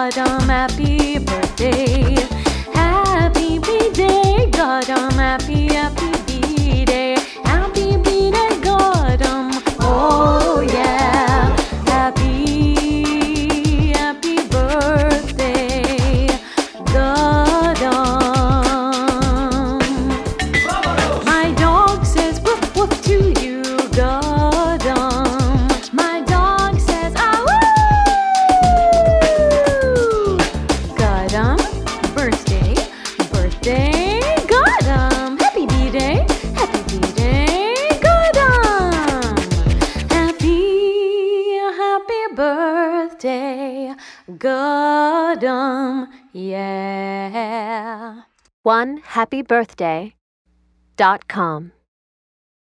Godam, happy birthday. Happy B-Day, Godam, happy B-Day. Happy B-Day, Godam, oh yeah. Happy birthday, Godam. My dog says woof woof to you, Godam. My dog says ah woo. Godam, birthday, Godam. Happy B-Day, Godam. Happy birthday, Godam, yeah. OneHappyBirthday.com